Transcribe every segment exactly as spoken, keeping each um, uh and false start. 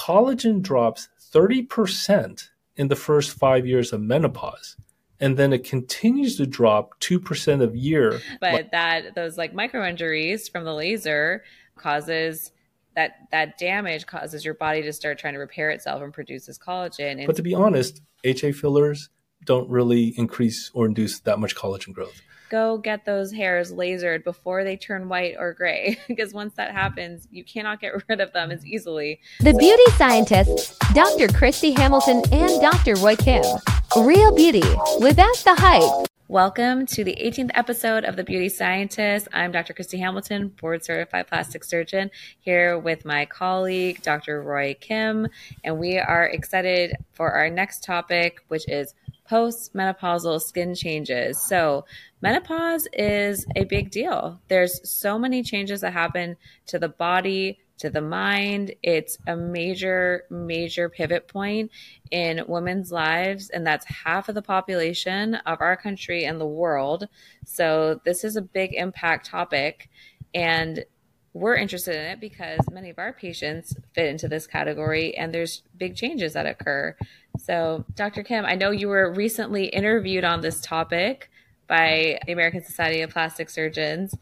collagen drops thirty percent in the first five years of menopause. And then it continues to drop two percent a year. But that those like micro injuries from the laser causes that that damage causes your body to start trying to repair itself and produces collagen. And but to be honest, H A fillers don't really increase or induce that much collagen growth. Go get those hairs lasered before they turn white or gray, because once that happens, you cannot get rid of them as easily. The beauty scientists, Doctor Christy Hamilton and Doctor Roy Kim. Real beauty without the hype. Welcome to the eighteenth episode of The Beauty Scientist. I'm Doctor Christy Hamilton, board certified plastic surgeon, here with my colleague, Doctor Roy Kim, and we are excited for our next topic, which is post-menopausal skin changes. So menopause is a big deal. There's so many changes that happen to the body, to the mind. It's a major, major pivot point in women's lives, and that's half of the population of our country and the world. So this is a big impact topic, and we're interested in it because many of our patients fit into this category, and there's big changes that occur. So Doctor Kim, I know you were recently interviewed on this topic by the American Society of Plastic Surgeons.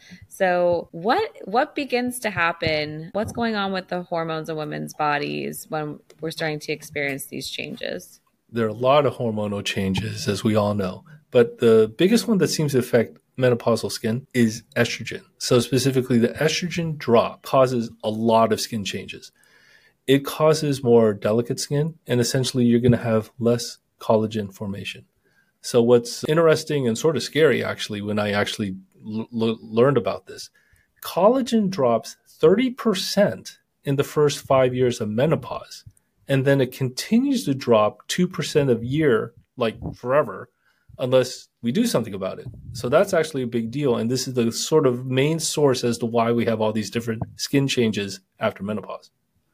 So what what begins to happen? What's going on with the hormones in women's bodies when we're starting to experience these changes? There are a lot of hormonal changes, as we all know. But the biggest one that seems to affect menopausal skin is estrogen. So specifically, the estrogen drop causes a lot of skin changes. It causes more delicate skin, and essentially you're going to have less collagen formation. So what's interesting and sort of scary, actually, when I actually l- l- learned about this, collagen drops thirty percent in the first five years of menopause, and then it continues to drop two percent a year, like forever, unless we do something about it. So that's actually a big deal, and this is the sort of main source as to why we have all these different skin changes after menopause.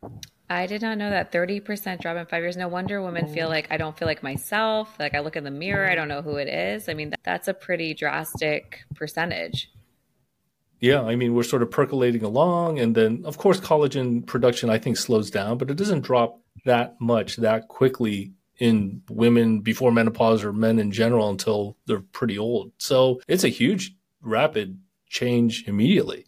I did not know that thirty percent drop in five years. No wonder women feel like, I don't feel like myself. Like I look in the mirror, I don't know who it is. I mean, that's a pretty drastic percentage. Yeah, I mean, we're sort of percolating along. And then, of course, collagen production, I think, slows down, but it doesn't drop that much that quickly in women before menopause or men in general until they're pretty old. So it's a huge, rapid change immediately.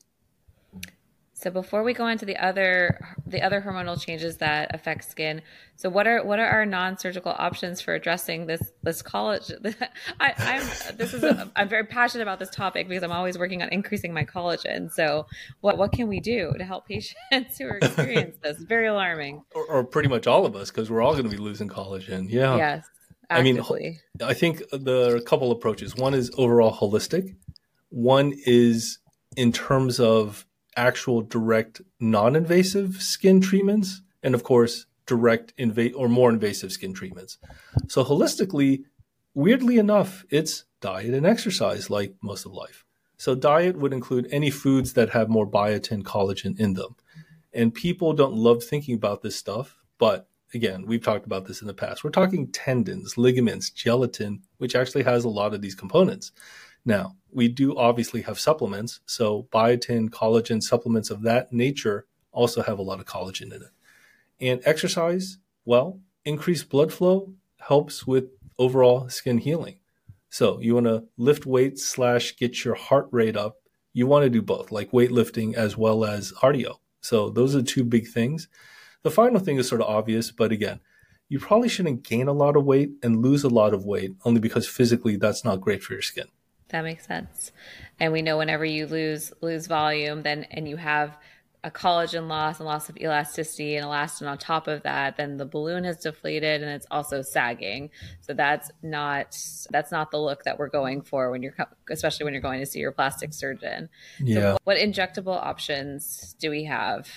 So before we go into the other the other hormonal changes that affect skin, so what are what are our non-surgical options for addressing this this collagen? I, I'm this is a, I'm very passionate about this topic because I'm always working on increasing my collagen. So what what can we do to help patients who are experiencing this? Very alarming. Or, or pretty much all of us, because we're all going to be losing collagen. Yeah. Yes. Actively. I mean, I think there are a couple approaches. One is overall holistic. One is in terms of actual direct non-invasive skin treatments, and of course direct inva- or more invasive skin treatments. So holistically, weirdly enough, it's diet and exercise like most of life. So diet would include any foods that have more biotin, collagen in them. And people don't love thinking about this stuff, but again, we've talked about this in the past. We're talking tendons, ligaments, gelatin, which actually has a lot of these components. Now, we do obviously have supplements, so biotin, collagen, supplements of that nature also have a lot of collagen in it. And exercise, well, increased blood flow helps with overall skin healing. So you want to lift weights slash get your heart rate up. You want to do both, like weightlifting as well as cardio. So those are two big things. The final thing is sort of obvious, but again, you probably shouldn't gain a lot of weight and lose a lot of weight only because physically that's not great for your skin. That makes sense. And we know whenever you lose lose volume, then and you have a collagen loss and loss of elasticity and elastin on top of that, then the balloon has deflated and it's also sagging. So that's not that's not the look that we're going for when you're especially when you're going to see your plastic surgeon. Yeah. So what injectable options do we have?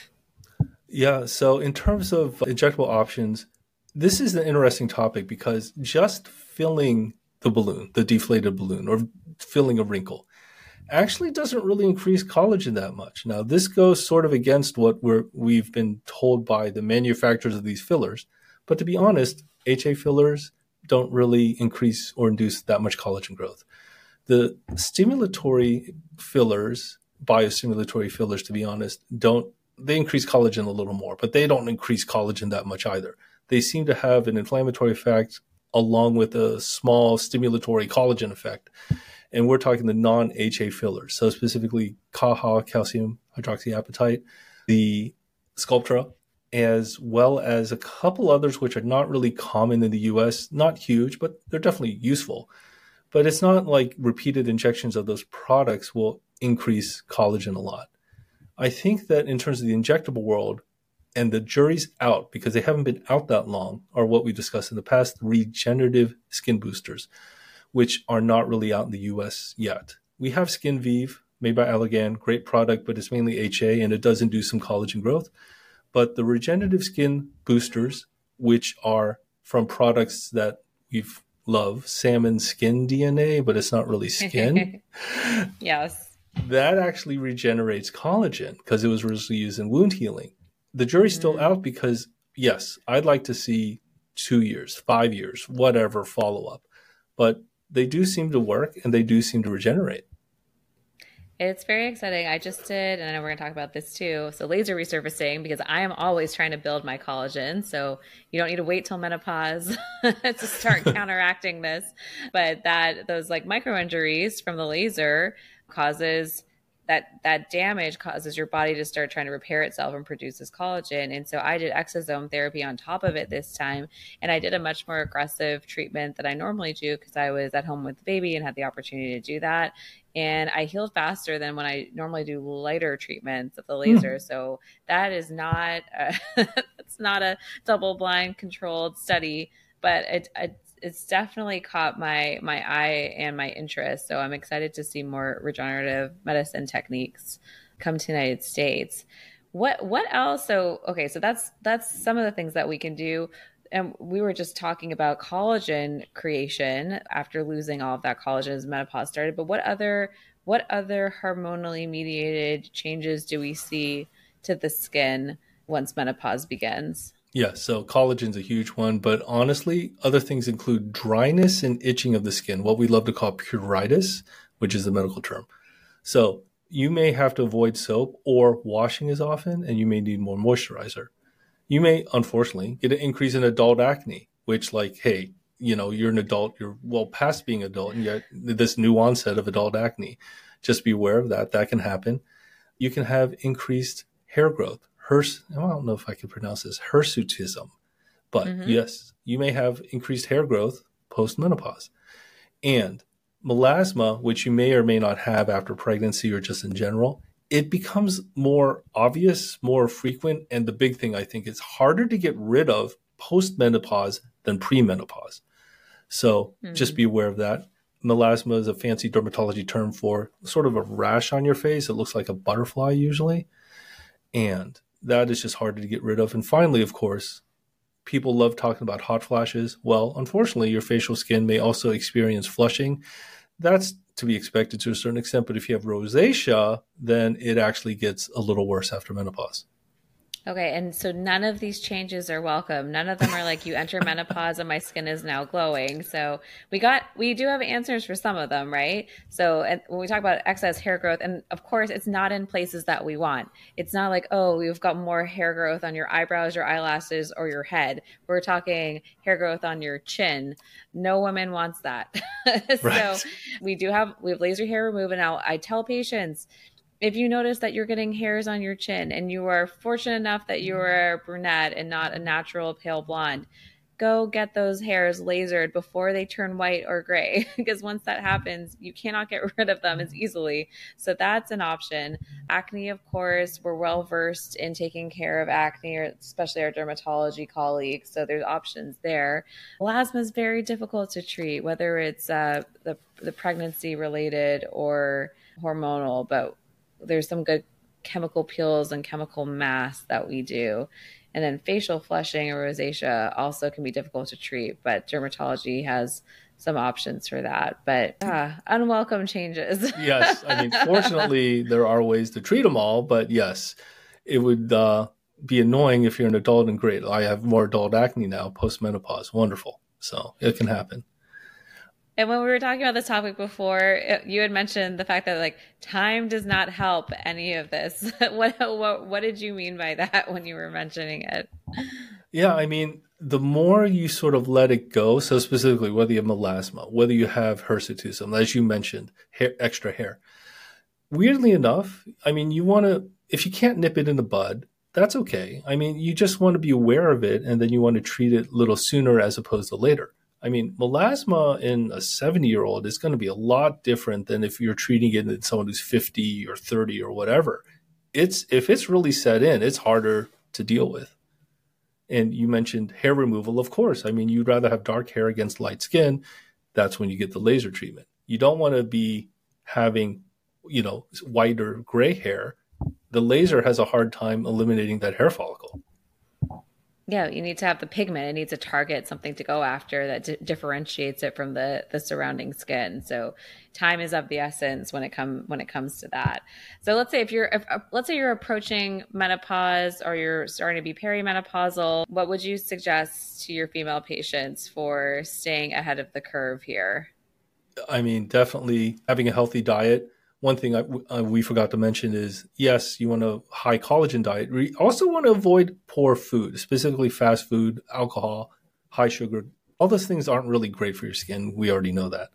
Yeah. So in terms of injectable options, this is an interesting topic because just filling the balloon, the deflated balloon, or filling a wrinkle, actually doesn't really increase collagen that much. Now, this goes sort of against what we're, we've been told by the manufacturers of these fillers. But to be honest, H A fillers don't really increase or induce that much collagen growth. The stimulatory fillers, biostimulatory fillers, to be honest, don't they increase collagen a little more, but they don't increase collagen that much either. They seem to have an inflammatory effect along with a small stimulatory collagen effect. And we're talking the non-H A fillers. So specifically C A H A, calcium hydroxyapatite, the Sculptra, as well as a couple others which are not really common in the U S, not huge, but they're definitely useful. But it's not like repeated injections of those products will increase collagen a lot. I think that in terms of the injectable world, and the jury's out because they haven't been out that long, are what we discussed in the past, regenerative skin boosters, which are not really out in the U S yet. We have SkinVive, made by Allergan, great product, but it's mainly H A, and it does induce some collagen growth. But the regenerative skin boosters, which are from products that we've loved, salmon skin D N A, but it's not really skin. Yes. That actually regenerates collagen because it was originally used in wound healing. The jury's mm-hmm. still out because, yes, I'd like to see two years, five years, whatever follow-up. But they do seem to work, and they do seem to regenerate. It's very exciting. I just did, and I know we're going to talk about this too. So laser resurfacing, because I am always trying to build my collagen. So you don't need to wait till menopause to start counteracting this. But that those like micro injuries from the laser causes that that damage causes your body to start trying to repair itself and produces collagen. And so I did exosome therapy on top of it this time. And I did a much more aggressive treatment than I normally do because I was at home with the baby and had the opportunity to do that. And I healed faster than when I normally do lighter treatments of the laser. Mm. So that is not, a, it's not a double blind controlled study, but it, it it's definitely caught my my eye and my interest. So I'm excited to see more regenerative medicine techniques come to the United States. What what else? So okay, so that's that's some of the things that we can do. And we were just talking about collagen creation after losing all of that collagen as menopause started. But what other what other hormonally mediated changes do we see to the skin once menopause begins? Yeah, so collagen's a huge one, but honestly, other things include dryness and itching of the skin, what we love to call pruritus, which is the medical term. So you may have to avoid soap or washing as often, and you may need more moisturizer. You may, unfortunately, get an increase in adult acne, which like, hey, you know, you're an adult, you're well past being adult, and yet this new onset of adult acne. Just be aware of that. That can happen. You can have increased hair growth. Hirs- I don't know if I can pronounce this, hirsutism. But mm-hmm. yes, you may have increased hair growth post-menopause. And melasma, which you may or may not have after pregnancy or just in general, it becomes more obvious, more frequent. And the big thing, I think, is harder to get rid of post-menopause than pre-menopause. So mm-hmm. just be aware of that. Melasma is a fancy dermatology term for sort of a rash on your face. It looks like a butterfly usually. And that is just harder to get rid of. And finally, of course, people love talking about hot flashes. Well, unfortunately, your facial skin may also experience flushing. That's to be expected to a certain extent. But if you have rosacea, then it actually gets a little worse after menopause. Okay. And so none of these changes are welcome. None of them are like you enter menopause and my skin is now glowing. So we got, we do have answers for some of them, right? So and when we talk about excess hair growth, and of course it's not in places that we want. It's not like, oh, you've got more hair growth on your eyebrows, your eyelashes, or your head. We're talking hair growth on your chin. No woman wants that. Right. So we do have, we have laser hair removal. Now I tell patients, if you notice that you're getting hairs on your chin and you are fortunate enough that you are a brunette and not a natural pale blonde, go get those hairs lasered before they turn white or gray, because once that happens, you cannot get rid of them as easily. So that's an option. Acne, of course, we're well versed in taking care of acne, especially our dermatology colleagues. So there's options there. Melasma is very difficult to treat, whether it's uh, the, the pregnancy related or hormonal, but there's some good chemical peels and chemical masks that we do. And then facial flushing or rosacea also can be difficult to treat, but dermatology has some options for that. But yeah, unwelcome changes. Yes. I mean, fortunately, there are ways to treat them all, but yes, it would uh, be annoying if you're an adult and great. I have more adult acne now, post-menopause. Wonderful. So it can happen. And when we were talking about this topic before, you had mentioned the fact that like time does not help any of this. what, what what did you mean by that when you were mentioning it? Yeah, I mean, the more you sort of let it go, so specifically whether you have melasma, whether you have hirsutism, as you mentioned, hair, extra hair. Weirdly enough, I mean, you want to, if you can't nip it in the bud, that's okay. I mean, you just want to be aware of it, and then you want to treat it a little sooner as opposed to later. I mean, melasma in a seventy-year-old is going to be a lot different than if you're treating it in someone who's fifty or thirty or whatever. It's if it's really set in, it's harder to deal with. And you mentioned hair removal, of course. I mean, you'd rather have dark hair against light skin. That's when you get the laser treatment. You don't want to be having, you know, white or gray hair. The laser has a hard time eliminating that hair follicle. Yeah, you need to have the pigment. It needs a target, something to go after that d- differentiates it from the the surrounding skin. So time is of the essence when it come when it comes to that. So let's say if you're if, uh, let's say you're approaching menopause or you're starting to be perimenopausal, what would you suggest to your female patients for staying ahead of the curve here? I mean, definitely having a healthy diet. One thing I, uh, we forgot to mention is, yes, you want a high collagen diet. We also want to avoid poor food, specifically fast food, alcohol, high sugar. All those things aren't really great for your skin. We already know that.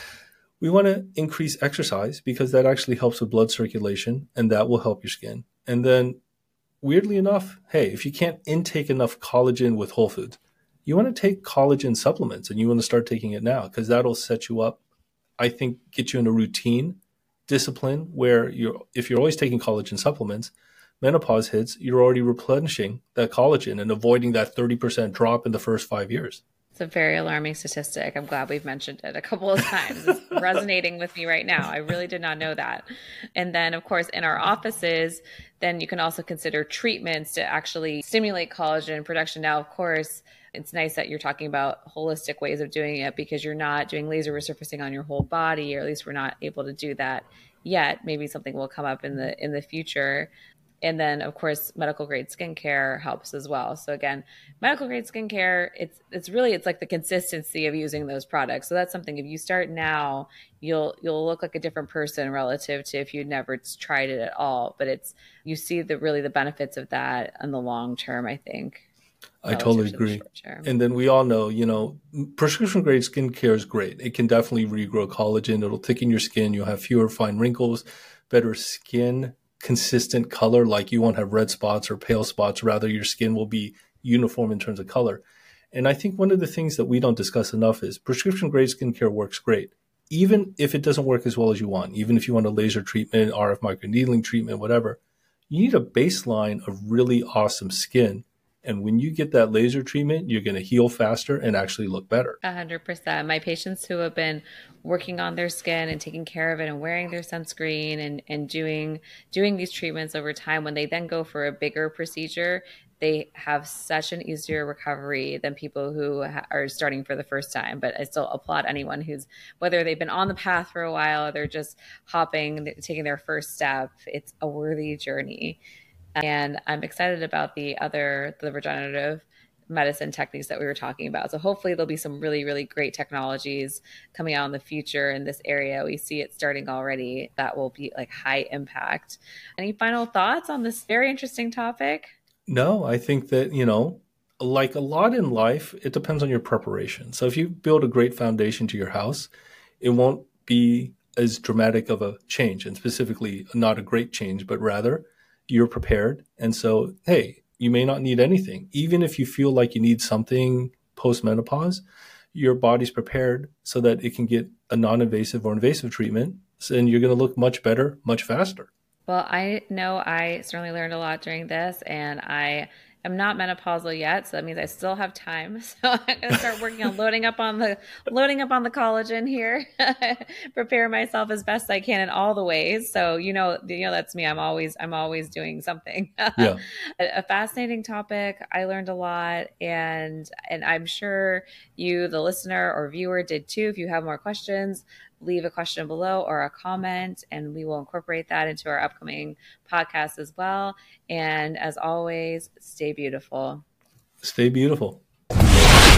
We want to increase exercise because that actually helps with blood circulation, and that will help your skin. And then, weirdly enough, hey, if you can't intake enough collagen with whole foods, you want to take collagen supplements, and you want to start taking it now because that'll set you up, I think, get you in a routine discipline where you're, if you're always taking collagen supplements, menopause hits, you're already replenishing that collagen and avoiding that thirty percent drop in the first five years. It's a very alarming statistic. I'm glad we've mentioned it a couple of times. It's resonating with me right now. I really did not know that. And then, of course, in our offices, then you can also consider treatments to actually stimulate collagen production. Now, of course, it's nice that you're talking about holistic ways of doing it because you're not doing laser resurfacing on your whole body, or at least we're not able to do that yet. Maybe something will come up in the in the future. And then, of course, medical grade skincare helps as well. So again, medical grade skincare, it's it's really it's like the consistency of using those products. So that's something, if you start now, you'll you'll look like a different person relative to if you'd never tried it at all. But it's you see the really the benefits of that in the long term, I think. I totally agree. And then we all know, you know, prescription grade skincare is great. It can definitely regrow collagen. It'll thicken your skin. You'll have fewer fine wrinkles, better skin, consistent color. Like you won't have red spots or pale spots. Rather, your skin will be uniform in terms of color. And I think one of the things that we don't discuss enough is prescription grade skincare works great. Even if it doesn't work as well as you want, even if you want a laser treatment, R F microneedling treatment, whatever, you need a baseline of really awesome skin. And when you get that laser treatment, you're going to heal faster and actually look better. A hundred percent. My patients who have been working on their skin and taking care of it and wearing their sunscreen and, and doing, doing these treatments over time, when they then go for a bigger procedure, they have such an easier recovery than people who ha- are starting for the first time. But I still applaud anyone who's, whether they've been on the path for a while or they're just hopping, taking their first step, it's a worthy journey. And I'm excited about the other, the regenerative medicine techniques that we were talking about. So hopefully there'll be some really, really great technologies coming out in the future in this area. We see it starting already. That will be like high impact. Any final thoughts on this very interesting topic? No, I think that, you know, like a lot in life, it depends on your preparation. So if you build a great foundation to your house, it won't be as dramatic of a change, and specifically not a great change, but rather you're prepared. And so, hey, you may not need anything. Even if you feel like you need something post-menopause, your body's prepared so that it can get a non-invasive or invasive treatment, and you're going to look much better, much faster. Well, I know I certainly learned a lot during this, and I am not menopausal yet, so that means I still have time. So I'm going to start working on loading up on the loading up on the collagen here, prepare myself as best I can in all the ways. So you know, you know that's me. I'm always I'm always doing something. Yeah. a, a fascinating topic. I learned a lot, and and I'm sure you, the listener or viewer, did too. If you have more questions, leave a question below or a comment, and we will incorporate that into our upcoming podcast as well. And as always, stay beautiful. Stay beautiful.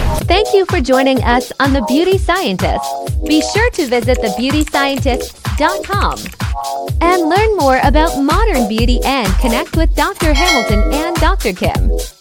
Thank you for joining us on The Beauty Scientists. Be sure to visit the beauty scientists dot com and learn more about modern beauty and connect with Doctor Hamilton and Doctor Kim.